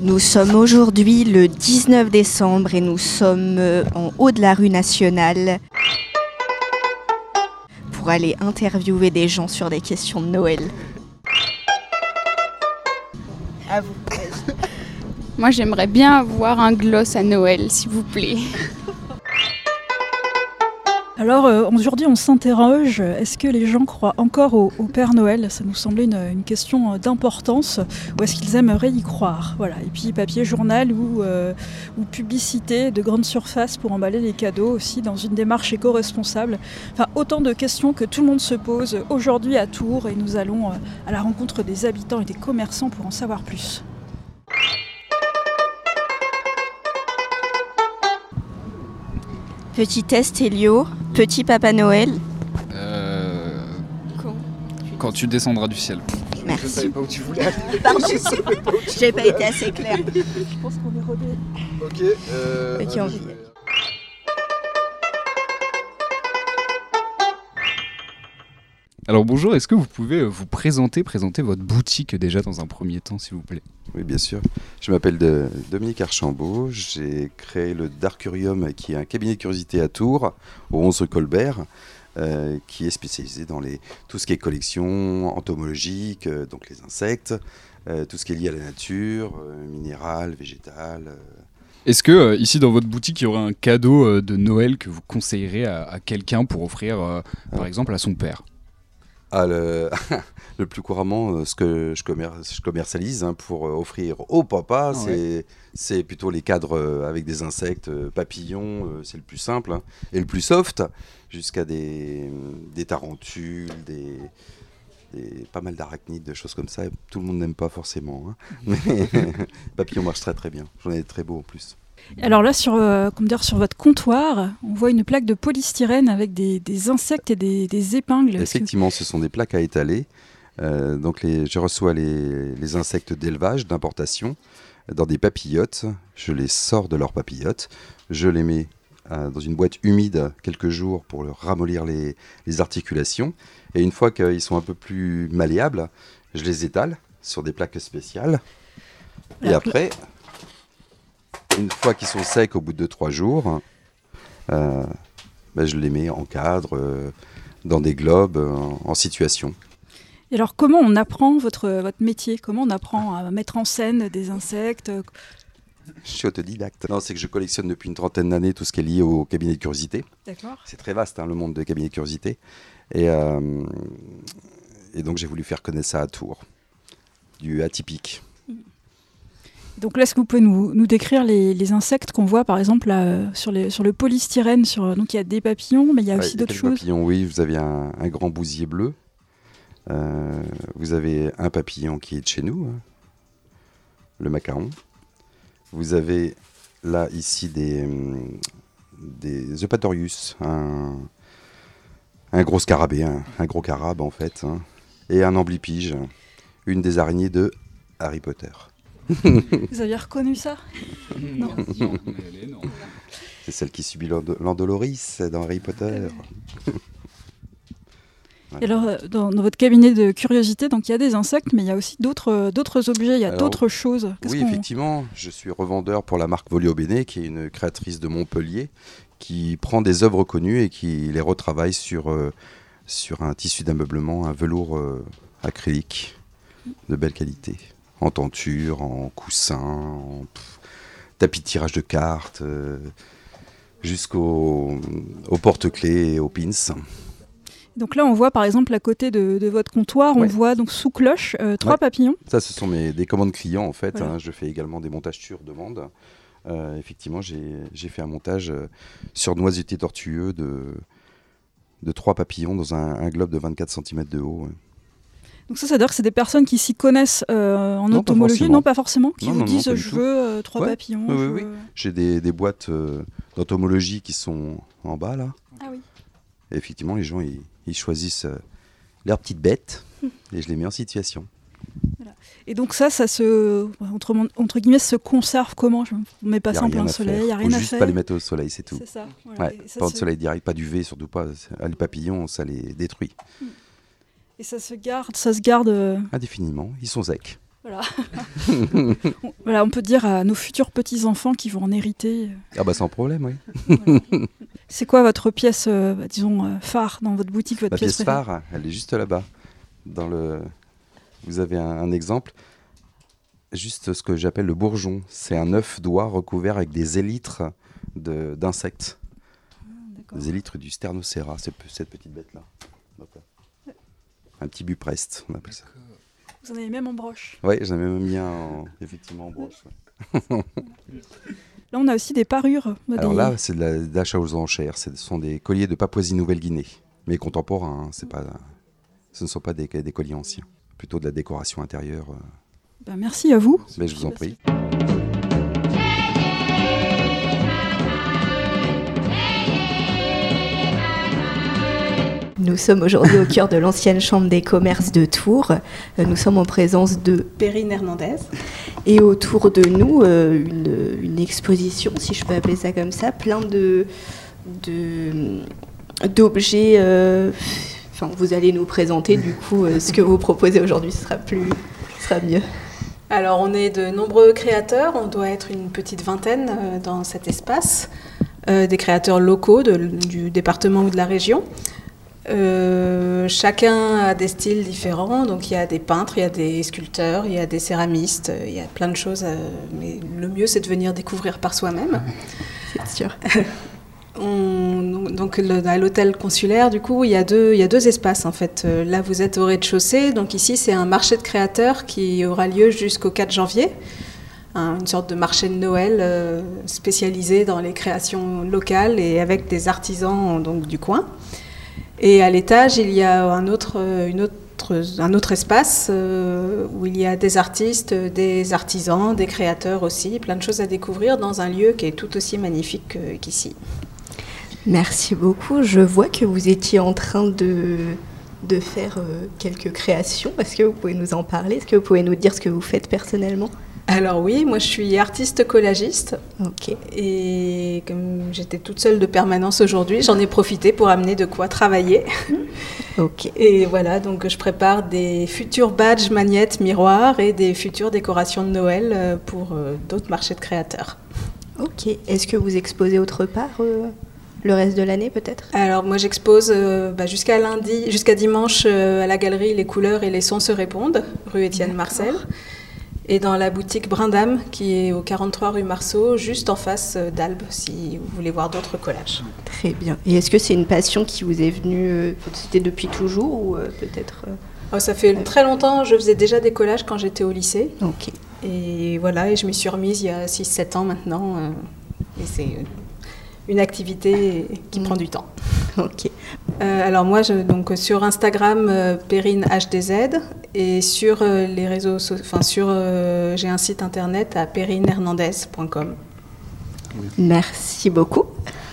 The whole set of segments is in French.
Nous sommes aujourd'hui le 19 décembre et nous sommes en haut de la rue nationale pour aller interviewer des gens sur des questions de Noël. À vous. Moi, j'aimerais bien avoir un gloss à Noël, s'il vous plaît. Alors aujourd'hui on s'interroge, est-ce que les gens croient encore au Père Noël ? Ça nous semblait une question d'importance, ou est-ce qu'ils aimeraient y croire ? Voilà. Et puis papier journal ou publicité de grande surface pour emballer les cadeaux aussi dans une démarche éco-responsable. Enfin autant de questions que tout le monde se pose aujourd'hui à Tours et nous allons à la rencontre des habitants et des commerçants pour en savoir plus. Petit test Elio, petit Papa Noël. Quand tu descendras du ciel. Merci. Je ne savais pas où tu voulais aller. Pardon, j'ai pas été assez claire. Je pense qu'on est rodé. Ok, on vit. Alors bonjour, est-ce que vous pouvez vous présenter votre boutique déjà dans un premier temps, s'il vous plaît ? Oui, bien sûr. Je m'appelle Dominique Archambault. J'ai créé le Darkurium, qui est un cabinet de curiosité à Tours, au 11 rue Colbert, qui est spécialisé dans tout ce qui est collection entomologique, donc les insectes, tout ce qui est lié à la nature, minéral, végétal. Est-ce que ici dans votre boutique, il y aurait un cadeau de Noël que vous conseillerez à quelqu'un pour offrir, par exemple, à son père ? Le plus couramment, ce que je commercialise pour offrir au papa, c'est plutôt les cadres avec des insectes, papillons, c'est le plus simple, et le plus soft, jusqu'à des tarentules, pas mal d'arachnides, des choses comme ça. Tout le monde n'aime pas forcément, mais papillons marche très très bien. J'en ai des très beaux en plus. Alors là, sur votre comptoir, on voit une plaque de polystyrène avec des insectes et des épingles. Effectivement, ce sont des plaques à étaler. Donc je reçois les insectes d'élevage, d'importation, dans des papillotes. Je les sors de leurs papillotes. Je les mets dans une boîte humide quelques jours pour leur ramollir les articulations. Et une fois qu'ils sont un peu plus malléables, je les étale sur des plaques spéciales. Et après... Une fois qu'ils sont secs au bout de 3 jours, je les mets en cadre, dans des globes, en situation. Et alors comment on apprend votre métier ? Comment on apprend à mettre en scène des insectes ? Je suis autodidacte. Non, c'est que je collectionne depuis une trentaine d'années tout ce qui est lié au cabinet de curiosité. D'accord. C'est très vaste, le monde des cabinets de curiosité. Et donc j'ai voulu faire connaître ça à Tours, du atypique. Donc là, est-ce que vous pouvez nous décrire les insectes qu'on voit, par exemple, là, sur le polystyrène donc il y a des papillons, mais il y a aussi d'autres choses. Papillons, oui, vous avez un grand bousier bleu. Vous avez un papillon qui est de chez nous, le macaron. Vous avez là, ici, des Eupatorius, un gros scarabée, un gros carabe, en fait, et un amblypige, une des araignées de Harry Potter. Vous aviez reconnu ça ? Non. C'est celle qui subit l'Andoloris dans Harry Potter. Et alors, dans votre cabinet de curiosité, donc il y a des insectes, mais il y a aussi d'autres objets, il y a d'autres choses. Effectivement, je suis revendeur pour la marque Volio Bene, qui est une créatrice de Montpellier, qui prend des œuvres connues et qui les retravaille sur un tissu d'ameublement, un velours acrylique de belle qualité. En tenture, en coussin, en tapis de tirage de cartes, jusqu'au porte-clés et aux pins. Donc là, on voit par exemple à côté de votre comptoir, on voit donc sous cloche 3 papillons. Ça, ce sont des commandes clients en fait. Voilà. Je fais également des montages sur demande. Effectivement, j'ai fait un montage sur noisetier tortueux de 3 papillons dans un globe de 24 cm de haut. Donc ça veut dire que c'est des personnes qui s'y connaissent en entomologie, non pas forcément, qui vous disent je veux 3 papillons. Oui. J'ai des boîtes d'entomologie qui sont en bas là. Ah oui. Et effectivement, les gens ils choisissent leurs petites bêtes et je les mets en situation. Voilà. Et donc ça se entre guillemets se conserve comment ? On ne met pas ça en plein soleil, il n'y a rien à faire. Juste pas les mettre au soleil, c'est tout. C'est ça. Voilà. Pas de soleil direct, pas d'UV, surtout pas. Les papillons, ça les détruit. Et ça se garde indéfiniment. Indéfiniment, ils sont secs. Voilà. Voilà. Voilà, on peut dire à nos futurs petits-enfants qui vont en hériter. Ah bah sans problème, oui. Voilà. C'est quoi votre pièce, phare dans votre boutique, votre La pièce préférée? phare, elle est juste là-bas. Vous avez un exemple. Juste ce que j'appelle le bourgeon. C'est un œuf d'oie recouvert avec des élytres d'insectes. D'accord. Des élytres du Sternocera, cette petite bête-là. Hop là. Un petit bupreste, on appelle ça. Vous en avez même en broche. Oui, j'en ai même mis effectivement en broche. Ouais. Là, on a aussi des parures. Alors là, c'est de l'achat aux enchères. Ce sont des colliers de Papouasie-Nouvelle-Guinée. Mais contemporains, hein, ce ne sont pas des colliers anciens. Plutôt de la décoration intérieure. Ben, merci à vous. Mais je vous en prie. Nous sommes aujourd'hui au cœur de l'ancienne chambre des commerces de Tours. Nous sommes en présence de Perrine Hernandez. Et autour de nous, une exposition, si je peux appeler ça comme ça, plein d'objets. Enfin, vous allez nous présenter du coup ce que vous proposez aujourd'hui, ce sera mieux. Alors, on est de nombreux créateurs, on doit être une petite vingtaine dans cet espace, des créateurs locaux du département ou de la région. Chacun a des styles différents, donc il y a des peintres, il y a des sculpteurs, il y a des céramistes, il y a plein de choses, mais le mieux c'est de venir découvrir par soi-même. C'est sûr. Donc à l'hôtel consulaire, du coup, il y a deux espaces en fait. Là, vous êtes au rez-de-chaussée, donc ici c'est un marché de créateurs qui aura lieu jusqu'au 4 janvier. Une sorte de marché de Noël spécialisé dans les créations locales et avec des artisans donc, du coin. Et à l'étage, il y a un autre espace où il y a des artistes, des artisans, des créateurs aussi, plein de choses à découvrir dans un lieu qui est tout aussi magnifique qu'ici. Merci beaucoup. Je vois que vous étiez en train de faire quelques créations. Est-ce que vous pouvez nous en parler? Est-ce que vous pouvez nous dire ce que vous faites personnellement? Alors oui, moi je suis artiste collagiste. Ok. Et comme j'étais toute seule de permanence aujourd'hui, j'en ai profité pour amener de quoi travailler. Ok. Et voilà, donc je prépare des futurs badges, magnettes, miroirs et des futures décorations de Noël pour d'autres marchés de créateurs. Ok. Est-ce que vous exposez autre part le reste de l'année peut-être? Alors moi j'expose jusqu'à dimanche à la galerie Les couleurs et les sons se répondent, rue Étienne Marcel. Et dans la boutique Brindam, qui est au 43 rue Marceau, juste en face d'Albe, si vous voulez voir d'autres collages. Très bien. Et est-ce que c'est une passion qui vous est venue, c'était depuis toujours ou peut-être Ça fait très longtemps, je faisais déjà des collages quand j'étais au lycée. Ok. Et voilà, et je m'y suis remise il y a 6-7 ans maintenant. Et c'est une activité qui prend du temps. Ok. Alors moi, donc sur Instagram, Perrine HDZ, et sur les réseaux, j'ai un site internet à perrinehernandez.com. Merci beaucoup.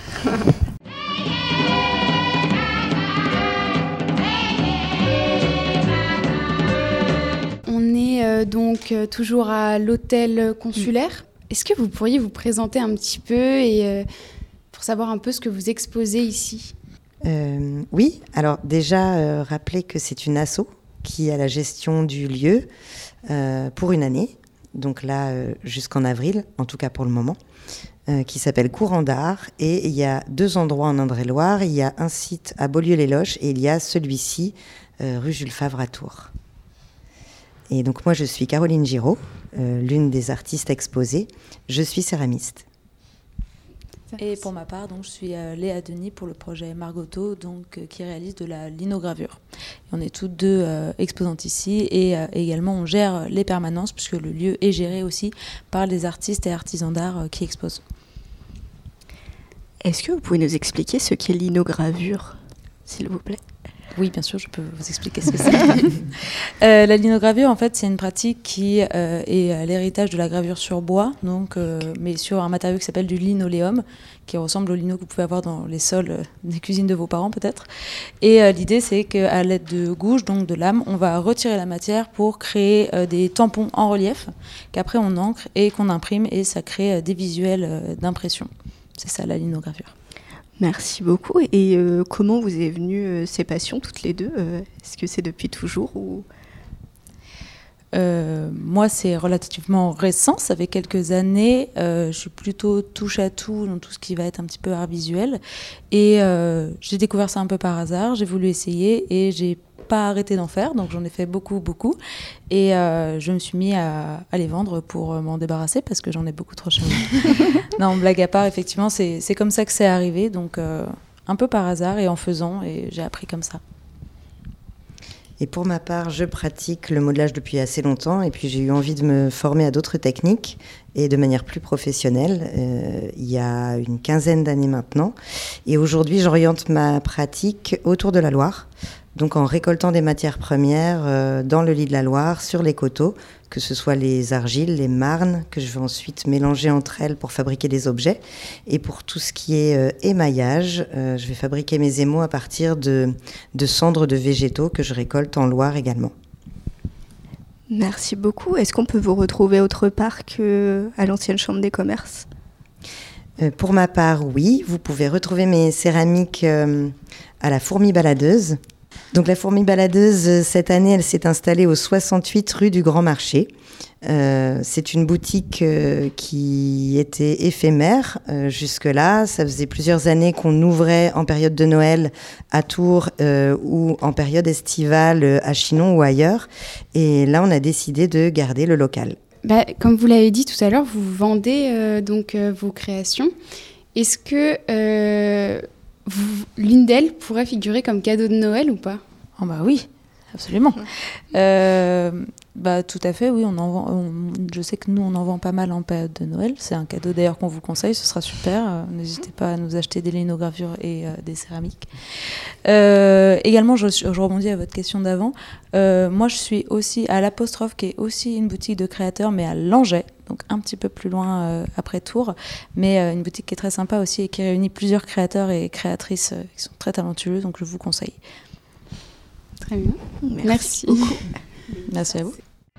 On est donc toujours à l'hôtel consulaire. Est-ce que vous pourriez vous présenter un petit peu et pour savoir un peu ce que vous exposez ici? Oui, alors déjà rappeler que c'est une asso qui a la gestion du lieu pour une année, donc là jusqu'en avril, en tout cas pour le moment, qui s'appelle Courant d'Art, et il y a 2 endroits en Indre-et-Loire. Il y a un site à Beaulieu-les-Loches et il y a celui-ci rue Jules Favre à Tours. Et donc moi je suis Caroline Giraud, l'une des artistes exposées. Je suis céramiste. Et pour ma part, donc, je suis Léa Denis pour le projet Margoto, qui réalise de la linogravure. Et on est toutes deux exposantes ici et également on gère les permanences puisque le lieu est géré aussi par les artistes et artisans d'art qui exposent. Est-ce que vous pouvez nous expliquer ce qu'est l'inogravure, s'il vous plaît? Oui, bien sûr, je peux vous expliquer ce que c'est. La linogravure, en fait, c'est une pratique qui est l'héritage de la gravure sur bois, mais sur un matériau qui s'appelle du linoléum, qui ressemble au lino que vous pouvez avoir dans les sols des cuisines de vos parents, peut-être. Et l'idée, c'est qu'à l'aide de gouges, donc de lames, on va retirer la matière pour créer des tampons en relief, qu'après on encre et qu'on imprime, et ça crée des visuels d'impression. C'est ça, la linogravure. Merci beaucoup. Et comment vous est venue ces passions toutes les deux? Est-ce que c'est depuis toujours ou... moi, c'est relativement récent, ça fait quelques années. Je suis plutôt touche à tout dans tout ce qui va être un petit peu art visuel. Et j'ai découvert ça un peu par hasard, j'ai voulu essayer et j'ai pas arrêté d'en faire, donc j'en ai fait beaucoup. Et je me suis mis à les vendre pour m'en débarrasser parce que j'en ai beaucoup trop chez moi. Non, blague à part, effectivement, c'est comme ça que c'est arrivé, donc un peu par hasard et en faisant, et j'ai appris comme ça. Et pour ma part, je pratique le modelage depuis assez longtemps et puis j'ai eu envie de me former à d'autres techniques et de manière plus professionnelle il y a une 15aine d'années maintenant. Et aujourd'hui, j'oriente ma pratique autour de la Loire, donc en récoltant des matières premières dans le lit de la Loire, sur les coteaux, que ce soit les argiles, les marnes, que je vais ensuite mélanger entre elles pour fabriquer des objets. Et pour tout ce qui est émaillage, je vais fabriquer mes émaux à partir de cendres de végétaux que je récolte en Loire également. Merci beaucoup. Est-ce qu'on peut vous retrouver autre part qu'à l'ancienne Chambre des commerces ? Pour ma part, oui. Vous pouvez retrouver mes céramiques à la Fourmi Baladeuse. Donc la Fourmi Baladeuse, cette année, elle s'est installée au 68 rue du Grand Marché. C'est une boutique qui était éphémère jusque-là. Ça faisait plusieurs années qu'on ouvrait en période de Noël à Tours ou en période estivale à Chinon ou ailleurs. Et là, on a décidé de garder le local. Comme vous l'avez dit tout à l'heure, vous vendez vos créations. Est-ce que l'une d'elles pourrait figurer comme cadeau de Noël ou pas ? Oh bah oui, absolument. Tout à fait, oui. Je sais que nous, on en vend pas mal en période de Noël. C'est un cadeau d'ailleurs qu'on vous conseille, ce sera super. N'hésitez pas à nous acheter des linogravures et des céramiques. Également, je rebondis à votre question d'avant. Moi, je suis aussi à l'Apostrophe, qui est aussi une boutique de créateurs, mais à Langeais, donc un petit peu plus loin après Tours. Mais une boutique qui est très sympa aussi et qui réunit plusieurs créateurs et créatrices qui sont très talentueux, donc je vous conseille. Très bien. Merci beaucoup. Merci à vous.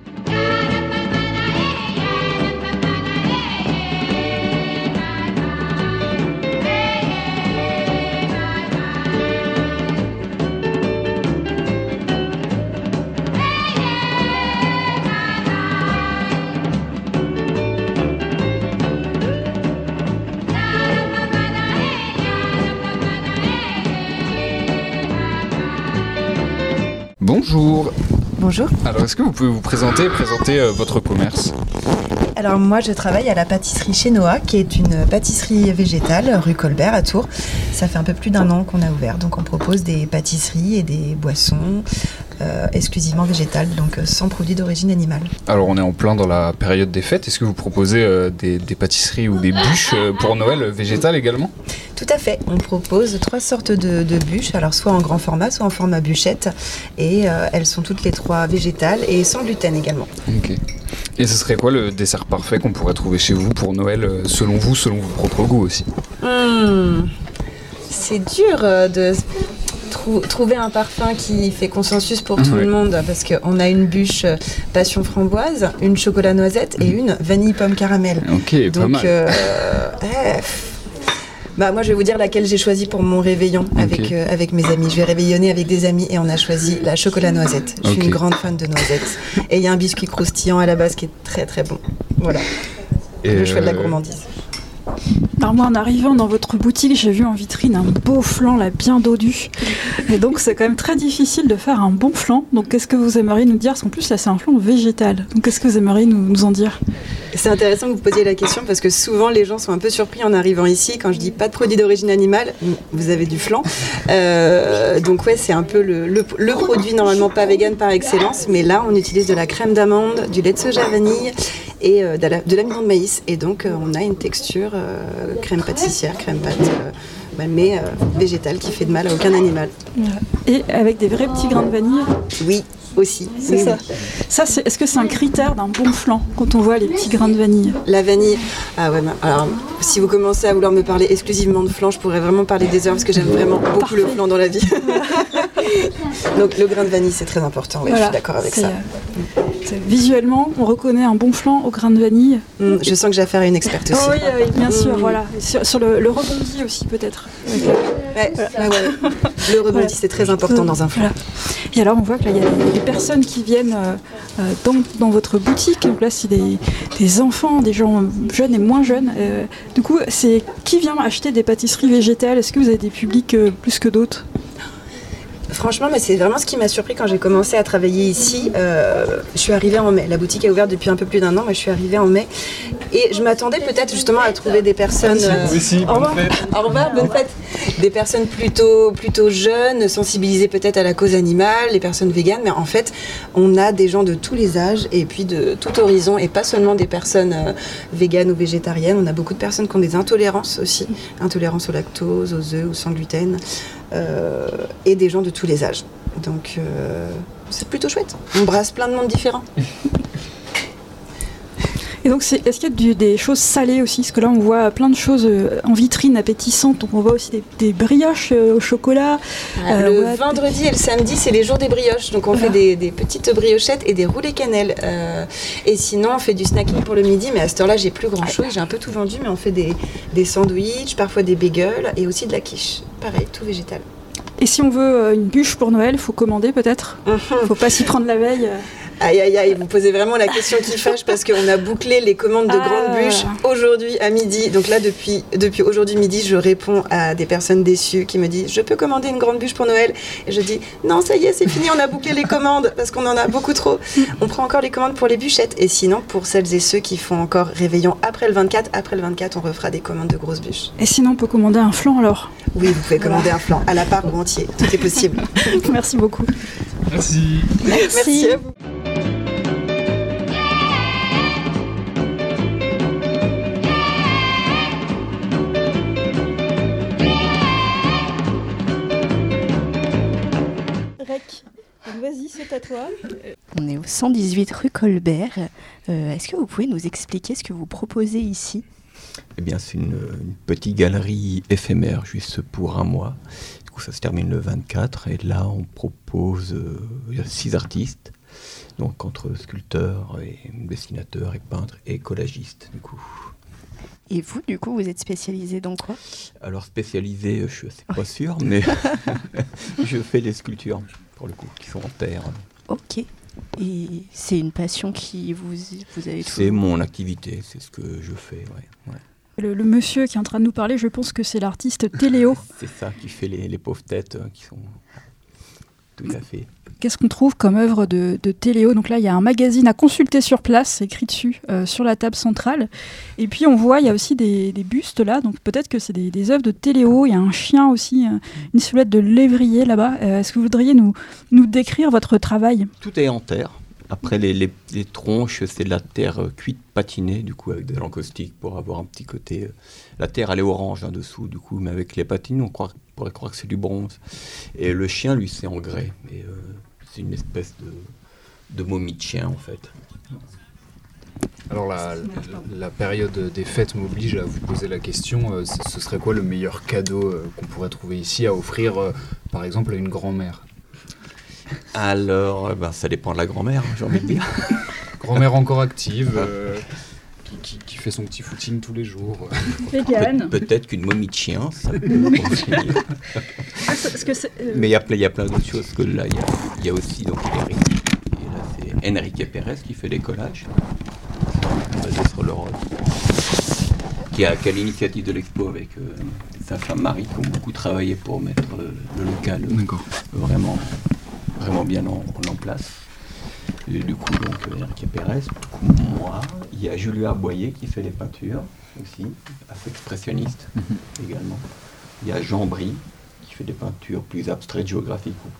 Bonjour. Bonjour. Alors, est-ce que vous pouvez vous présenter votre commerce ? Alors moi, je travaille à la pâtisserie chez Noah, qui est une pâtisserie végétale rue Colbert à Tours. Ça fait un peu plus d'1 an qu'on a ouvert, donc on propose des pâtisseries et des boissons exclusivement végétales, donc sans produits d'origine animale. Alors, on est en plein dans la période des fêtes. Est-ce que vous proposez des pâtisseries ou des bûches pour Noël végétales également ? Tout à fait. On propose 3 sortes de bûches, alors soit en grand format, soit en format bûchette. Et elles sont toutes les 3 végétales et sans gluten également. Ok. Et ce serait quoi le dessert parfait qu'on pourrait trouver chez vous pour Noël, selon vous, selon vos propres goûts aussi ? C'est dur de trouver un parfum qui fait consensus pour tout le monde, parce qu'on a une bûche passion framboise, une chocolat noisette et une vanille pomme caramel. Ok, donc, pas mal. Moi, je vais vous dire laquelle j'ai choisi pour mon réveillon avec mes amis. Je vais réveillonner avec des amis et on a choisi la chocolat noisette. Je suis une grande fan de noisettes. Et il y a un biscuit croustillant à la base qui est très très bon. Voilà. Le choix de la gourmandise. Alors moi, en arrivant dans votre boutique, j'ai vu en vitrine un beau flan là, bien dodu. Et donc, c'est quand même très difficile de faire un bon flan. Donc, qu'est-ce que vous aimeriez nous dire ? Parce qu'en plus, là, c'est un flan végétal. Donc, qu'est-ce que vous aimeriez nous en dire ? C'est intéressant que vous posiez la question parce que souvent, les gens sont un peu surpris en arrivant ici. Quand je dis pas de produit d'origine animale, vous avez du flan. Donc, ouais, c'est un peu le produit normalement pas vegan par excellence. Mais là, on utilise de la crème d'amande, du lait de soja vanille et de l'amidon de maïs. Et donc, on a une texture crème pâtissière, crème pâte, mais végétale, qui fait de mal à aucun animal. Et avec des vrais petits grains de vanille ? Oui, aussi. C'est ça. Ça, est-ce que c'est un critère d'un bon flan, quand on voit les petits grains de vanille ? La vanille, alors si vous commencez à vouloir me parler exclusivement de flan, je pourrais vraiment parler des heures, parce que j'aime vraiment beaucoup le flan dans la vie. Donc le grain de vanille, c'est très important, je suis d'accord avec ça. Visuellement, on reconnaît un bon flan au grain de vanille. Je sens que j'ai affaire à une experte aussi. Oui, bien sûr, voilà. Sur le rebondi aussi, peut-être. Ouais. Le rebondi, c'est très important dans un flan. Voilà. Et alors, on voit qu'il y a des personnes qui viennent dans votre boutique. Donc là, c'est des enfants, des gens jeunes et moins jeunes. Du coup, c'est qui vient acheter des pâtisseries végétales? Est-ce que vous avez des publics plus que d'autres? Franchement, mais c'est vraiment ce qui m'a surpris quand j'ai commencé à travailler ici. Je suis arrivée en mai. La boutique est ouverte depuis un peu plus d'1 an, mais je suis arrivée en mai. Et je m'attendais peut-être justement à trouver des personnes... Au revoir, bonne fête. Des personnes plutôt jeunes, sensibilisées peut-être à la cause animale, les personnes véganes. Mais en fait, on a des gens de tous les âges et puis de tout horizon. Et pas seulement des personnes véganes ou végétariennes. On a beaucoup de personnes qui ont des intolérances aussi. Intolérances au lactose, aux œufs ou sans gluten. Et des gens de tous les âges. Donc c'est plutôt chouette. On brasse plein de monde différents. Et donc est-ce qu'il y a des choses salées aussi? Parce que là on voit plein de choses en vitrine appétissantes. Donc on voit aussi des brioches au chocolat. Le vendredi et le samedi, c'est les jours des brioches. Donc on fait des petites briochettes et des roulés cannelle. Et sinon on fait du snacking pour le midi. Mais à cette heure-là j'ai plus grand chose. J'ai un peu tout vendu. Mais on fait des sandwichs, parfois des bagels et aussi de la quiche. Pareil, tout végétal. Et si on veut une bûche pour Noël, faut commander peut-être? Faut pas s'y prendre la veille. Aïe, vous posez vraiment la question qui fâche parce qu'on a bouclé les commandes de grandes bûches aujourd'hui à midi. Donc là, depuis aujourd'hui midi, je réponds à des personnes déçues qui me disent « Je peux commander une grande bûche pour Noël ?» Et je dis « Non, ça y est, c'est fini, on a bouclé les commandes parce qu'on en a beaucoup trop. On prend encore les commandes pour les bûchettes. » Et sinon, pour celles et ceux qui font encore réveillon après le 24, on refera des commandes de grosses bûches. Et sinon, on peut commander un flan alors? Oui, vous pouvez commander un flan à la part ou entier. Tout est possible. Merci beaucoup. Merci. Merci à vous. Vas-y, c'est à toi. On est au 118 rue Colbert. Est-ce que vous pouvez nous expliquer ce que vous proposez ici? Eh bien, c'est une petite galerie éphémère, juste pour un mois. Du coup, ça se termine le 24. Et là, on propose 6 artistes. Donc, entre sculpteurs, et dessinateurs, et peintres, et collagistes, du coup. Et vous, du coup, vous êtes spécialisé dans quoi? Alors, spécialisé, je suis assez pas sûr, mais je fais des sculptures, pour le coup, qui sont en terre. Ok. Et c'est une passion qui vous avez toujours... C'est mon activité, c'est ce que je fais, ouais. Le monsieur qui est en train de nous parler, je pense que c'est l'artiste Téléo. C'est ça qui fait les pauvres têtes qui sont... Tout à fait. Qu'est-ce qu'on trouve comme œuvre de Téléo? Donc là, il y a un magazine à consulter sur place, c'est écrit dessus, sur la table centrale. Et puis on voit, il y a aussi des bustes là, donc peut-être que c'est des œuvres de Téléo. Il y a un chien aussi, une silhouette de lévrier là-bas. Est-ce que vous voudriez nous décrire votre travail? Tout est en terre. Après, les tronches, c'est de la terre cuite patinée, du coup, avec de l'encaustique pour avoir un petit côté... La terre, elle est orange en dessous, du coup, mais avec les patines, on pourrait croire que c'est du bronze. Et le chien, lui, c'est en grès. Et c'est une espèce de momie de chien, en fait. Alors, la période des fêtes m'oblige à vous poser la question, ce serait quoi le meilleur cadeau qu'on pourrait trouver ici à offrir, par exemple, à une grand-mère? Alors, ça dépend de la grand-mère, j'ai envie de dire. Grand-mère encore active, qui fait son petit footing tous les jours. Peut-être qu'une momie de chien, ça peut conseiller. Mais il y a plein d'autres choses. Que là, il y a aussi donc, Eric. Et là, c'est Enrique Pérez qui fait des collages. Basé sur l'Europe. Qui a l'initiative de l'expo avec sa femme Marie, qui ont beaucoup travaillé pour mettre le local vraiment bien en place. Et du coup, donc, Enrique Pérez, moi, il y a Julia Boyer qui fait des peintures aussi, assez expressionniste également. Il y a Jean Brie qui fait des peintures plus abstraites, géographiques ou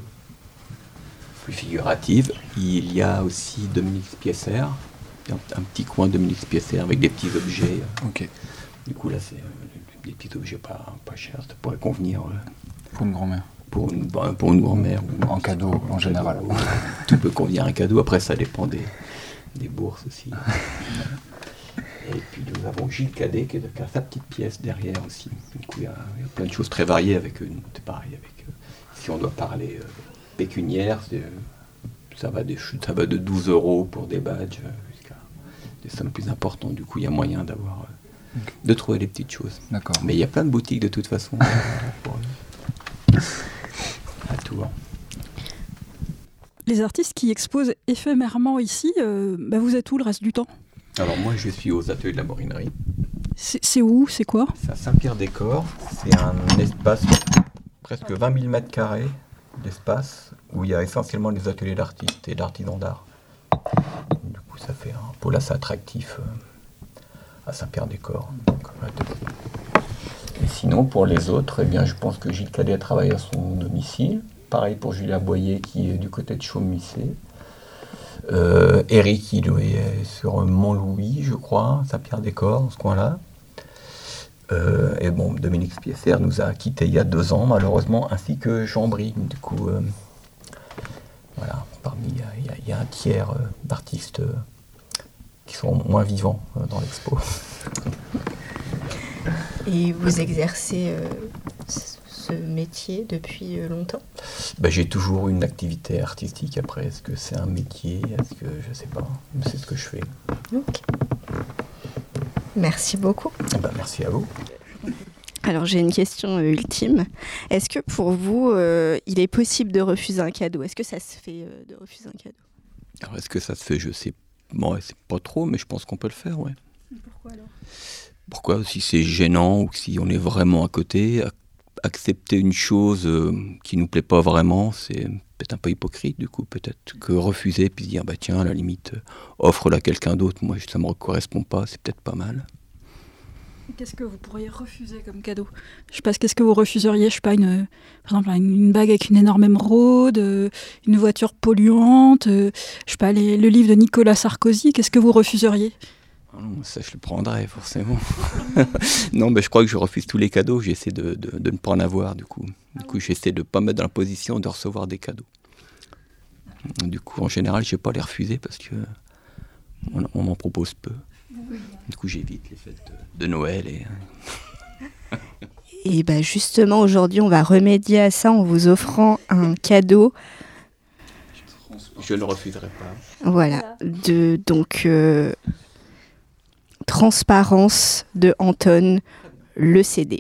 plus figuratives. Il y a aussi Dominique Spiesser, un petit coin Dominique Spiesser avec des petits objets. Ok. Du coup, là, c'est des petits objets pas chers, ça pourrait convenir. Pour une grand-mère. Pour une grand-mère. Ou en cadeau, en général. Tout peut convenir à un cadeau. Après, ça dépend des bourses aussi. Et puis, nous avons Gilles Cadet qui a sa petite pièce derrière aussi. Du coup, il y a plein de choses très variées avec si on doit parler pécuniaire, ça va de 12 € pour des badges jusqu'à des sommes plus importantes. Du coup, il y a moyen de trouver des petites choses. D'accord. Mais il y a plein de boutiques de toute façon. À Tours. Les artistes qui exposent éphémèrement ici, vous êtes où le reste du temps? Alors moi, je suis aux ateliers de la Morinerie. C'est où? C'est quoi? C'est à Saint-Pierre-des-Corps. C'est un espace presque 20 000 m² d'espace où il y a essentiellement des ateliers d'artistes et d'artisans d'art. Du coup, ça fait un pôle assez attractif à Saint-Pierre-des-Corps. Et sinon, pour les autres, je pense que Gilles Cadet travaille à son domicile. Pareil pour Julien Boyer qui est du côté de Chaume-Missé. Eric, il est sur Mont-Louis, je crois, Saint-Pierre-des-Corps, dans ce coin-là. Et bon, Dominique Spiesser nous a quittés il y a 2 ans, malheureusement, ainsi que Jean Brie. Du coup, voilà, parmi il y a un tiers d'artistes qui sont moins vivants dans l'expo. Et vous exercez ce métier depuis longtemps? J'ai toujours une activité artistique. Après, est-ce que c'est un métier? Est-ce que je sais pas? C'est ce que je fais. Ok. Merci beaucoup. Merci à vous. Alors j'ai une question ultime. Est-ce que pour vous, il est possible de refuser un cadeau? Est-ce que ça se fait de refuser un cadeau? Alors est-ce que ça se fait? Je sais. Bon, c'est pas trop, mais je pense qu'on peut le faire, ouais. Pourquoi alors? Pourquoi? Si c'est gênant ou si on est vraiment à côté, accepter une chose qui nous plaît pas vraiment, c'est peut-être un peu hypocrite. Du coup, peut-être que refuser puis dire tiens, à la limite, offre-la à quelqu'un d'autre. Moi, ça me correspond pas. C'est peut-être pas mal. Qu'est-ce que vous pourriez refuser comme cadeau? Je sais pas, qu'est-ce que vous refuseriez? Je sais pas, par exemple, une bague avec une énorme émeraude, une voiture polluante, je sais pas, le livre de Nicolas Sarkozy. Qu'est-ce que vous refuseriez? Ça, je le prendrais, forcément. Non, je crois que je refuse tous les cadeaux. J'essaie de ne pas en avoir, du coup. Du coup, j'essaie de ne pas me mettre dans la position de recevoir des cadeaux. Du coup, en général, je ne vais pas les refuser parce qu'on m'en propose peu. Du coup, j'évite les fêtes de Noël. Et justement, aujourd'hui, on va remédier à ça en vous offrant un cadeau. Je ne le refuserai pas. Voilà. Transparence de Anton, le CD.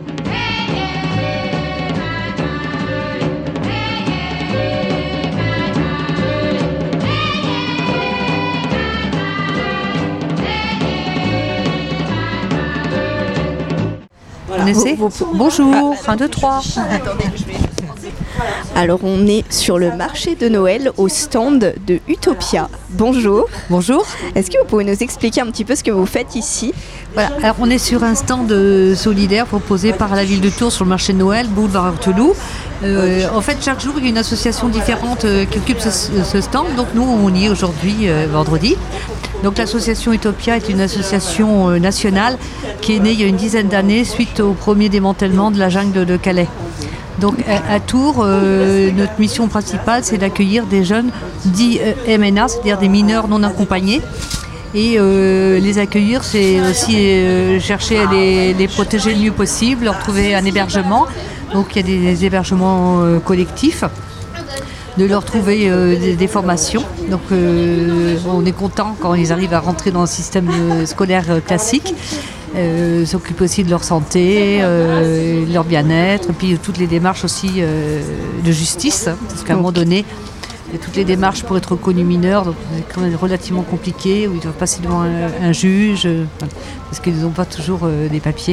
On essaie. Bonjour, 1, 2, 3. Attendez, je vais... Alors on est sur le marché de Noël au stand de Utopia. Bonjour. Bonjour. Est-ce que vous pouvez nous expliquer un petit peu ce que vous faites ici? Voilà, alors on est sur un stand solidaire proposé par la ville de Tours sur le marché de Noël, boulevard Arteloup. En fait, chaque jour, il y a une association différente qui occupe ce stand. Donc nous, on y est aujourd'hui, vendredi. Donc l'association Utopia est une association nationale qui est née il y a une dizaine d'années suite au premier démantèlement de la jungle de Calais. Donc à Tours, notre mission principale, c'est d'accueillir des jeunes dits MNA, c'est-à-dire des mineurs non accompagnés. Et les accueillir, c'est aussi chercher à les protéger le mieux possible, leur trouver un hébergement. Donc il y a des hébergements collectifs, de leur trouver des formations. Donc on est content quand ils arrivent à rentrer dans le système scolaire classique. S'occuper aussi de leur santé, de leur bien-être, et puis toutes les démarches aussi de justice, parce qu'à un moment donné, il y a toutes les démarches pour être reconnu mineur, donc c'est quand même relativement compliqué, où ils doivent passer devant un juge, parce qu'ils n'ont pas toujours des papiers.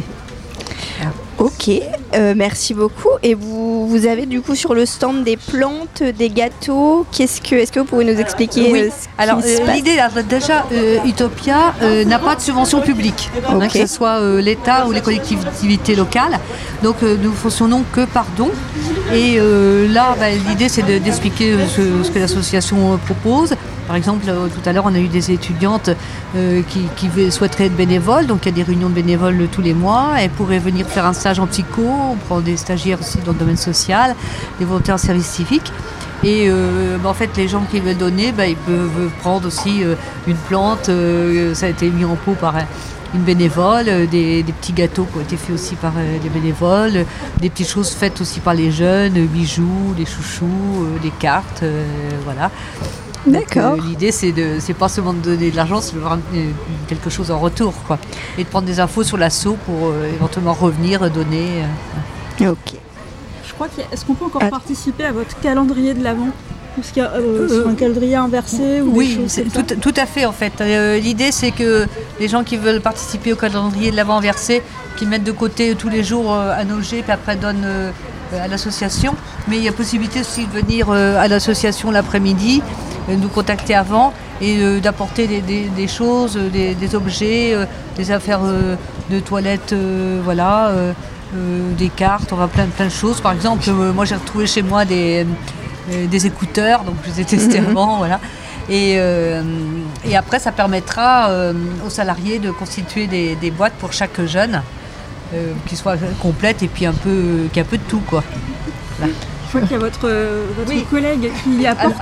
Ok, merci beaucoup. Et vous avez du coup sur le stand des plantes, des gâteaux. Est-ce que vous pouvez nous expliquer oui. Alors l'idée, déjà, Utopia n'a pas de subvention publique, que ce soit l'État ou les collectivités locales. Donc nous fonctionnons que par dons. Et là, l'idée, c'est d'expliquer ce que l'association propose. Par exemple, tout à l'heure, on a eu des étudiantes qui souhaiteraient être bénévoles. Donc, il y a des réunions de bénévoles tous les mois. Elles pourraient venir faire un stage en psycho. On prend des stagiaires aussi dans le domaine social, des volontaires en service civique. Et en fait, les gens qui veulent donner, ils peuvent prendre aussi une plante. Ça a été mis en pot par une bénévole, des petits gâteaux qui ont été faits aussi par des bénévoles, des petites choses faites aussi par les jeunes, bijoux, des chouchous, des cartes, voilà. D'accord. Donc, l'idée, c'est pas seulement de donner de l'argent, c'est de avoir quelque chose en retour, quoi. Et de prendre des infos sur l'asso pour éventuellement revenir, donner. Ok. Je crois est-ce qu'on peut encore participer à votre calendrier de l'Avent? Est-ce qu'il y a sur un calendrier inversé ou oui, des choses comme ça? tout à fait en fait. L'idée c'est que les gens qui veulent participer au calendrier de l'Avent inversé, qui mettent de côté tous les jours à Nogé, puis après donnent à l'association. Mais il y a possibilité aussi de venir à l'association l'après-midi, nous contacter avant et d'apporter des choses, des objets, des affaires de toilette, voilà, des cartes, on va plein de choses. Par exemple, moi j'ai retrouvé chez moi des écouteurs, donc je les ai testés avant, voilà. Et après, ça permettra aux salariés de constituer des boîtes pour chaque jeune, qui soient complètes et puis qu'il y ait un peu de tout, quoi. Voilà. Je vois qu'il y a votre collègue qui apporte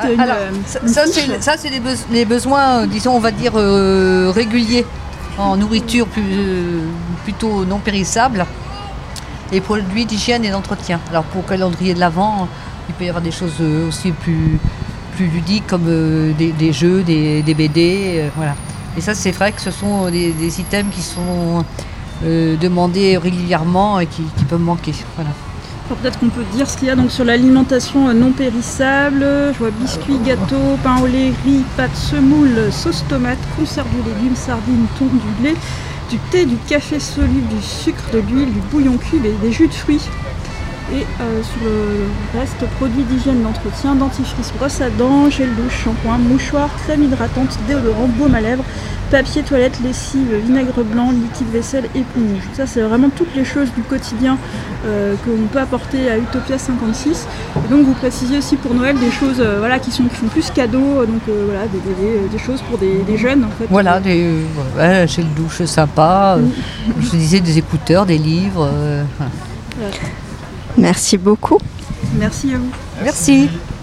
ça, c'est les besoins, disons, on va dire, réguliers, en nourriture plutôt non périssable, et produits d'hygiène et d'entretien. Alors, pour le calendrier de l'Avent, il peut y avoir des choses aussi plus ludiques comme des jeux, des BD, voilà. Et ça, c'est vrai que ce sont des items qui sont demandés régulièrement et qui peuvent manquer. Voilà. Alors, peut-être qu'on peut dire ce qu'il y a donc sur l'alimentation non périssable. Je vois biscuits, gâteaux, pain au lait, riz, pâtes, semoule, sauce tomate, conserve de légumes, sardines, thon, du lait, du thé, du café soluble, du sucre, de l'huile, du bouillon cuit et des jus de fruits. Et sur le reste, produits d'hygiène d'entretien, dentifrice, brosse à dents, gel douche, shampoing, mouchoir, crème hydratante, déodorant, baume à lèvres, papier toilette, lessive, vinaigre blanc, liquide vaisselle, éponge. Ça, c'est vraiment toutes les choses du quotidien qu'on peut apporter à Utopia 56. Et donc, vous précisez aussi pour Noël des choses qui font plus cadeaux, donc des choses pour des jeunes. En fait. Voilà, gel douche sympa, je disais des écouteurs, des livres. Merci beaucoup. Merci à vous. Merci.